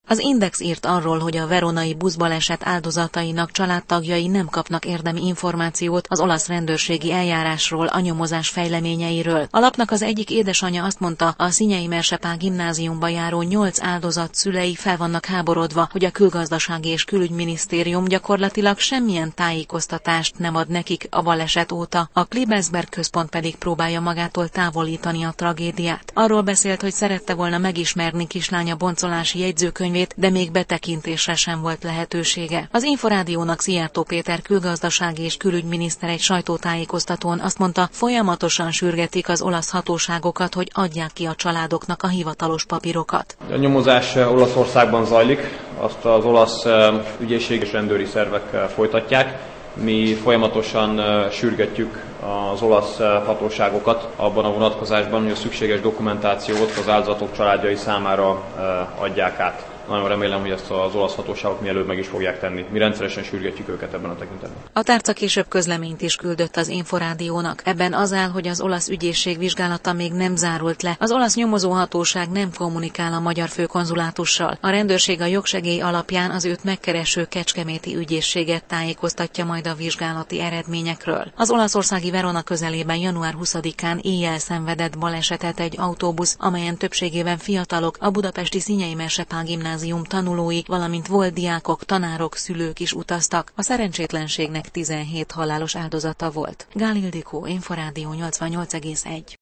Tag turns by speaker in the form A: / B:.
A: Az Index írt arról, hogy a veronai buszbaleset áldozatainak családtagjai nem kapnak érdemi információt az olasz rendőrségi eljárásról, a nyomozás fejleményeiről. A lapnak az egyik édesanyja azt mondta, a Szinyei Mersepál gimnáziumba járó 8 áldozat szülei fel vannak háborodva, hogy a Külgazdasági és Külügyminisztérium gyakorlatilag semmilyen tájékoztatást nem ad nekik a baleset óta, a Klebelsberg központ pedig próbálja magától távolítani a tragédiát. Arról beszélt, hogy szerette volna megismerni kislánya boncolási jegyzőkönyvét, de még betekintésre sem volt lehetősége. Az Inforádiónak Szijjártó Péter külgazdasági és külügyminiszter egy sajtótájékoztatón azt mondta, folyamatosan sürgetik az olasz hatóságokat, hogy adják ki a családoknak a hivatalos papírokat.
B: A nyomozás Olaszországban zajlik, azt az olasz ügyészség és rendőri szervek folytatják. Mi folyamatosan sürgetjük az olasz hatóságokat abban a vonatkozásban, hogy a szükséges dokumentációt az áldozatok családjai számára adják át. Nagyon remélem, hogy ezt az olasz hatóságok mielőbb meg is fogják tenni. Mi rendszeresen sürgetjük őket ebben a tekintetben.
A: A tárca később közleményt is küldött az Inforádiónak. Ebben az áll, hogy az olasz ügyészség vizsgálata még nem zárult le. Az olasz nyomozóhatóság nem kommunikál a magyar főkonzulátussal. A rendőrség a jogsegély alapján az őt megkereső kecskeméti ügyészséget tájékoztatja majd a vizsgálati eredményekről. Az olaszországi Verona közelében január 20-án éjjel szenvedett balesetet egy autóbusz, amelyen többségében fiatalok, a budapesti Szinyei Mersepál gimnázium tanulói, valamint volt diákok, tanárok, szülők is utaztak. A szerencsétlenségnek 17 halálos áldozata volt. Gál Ildikó, Inforádió 88,1.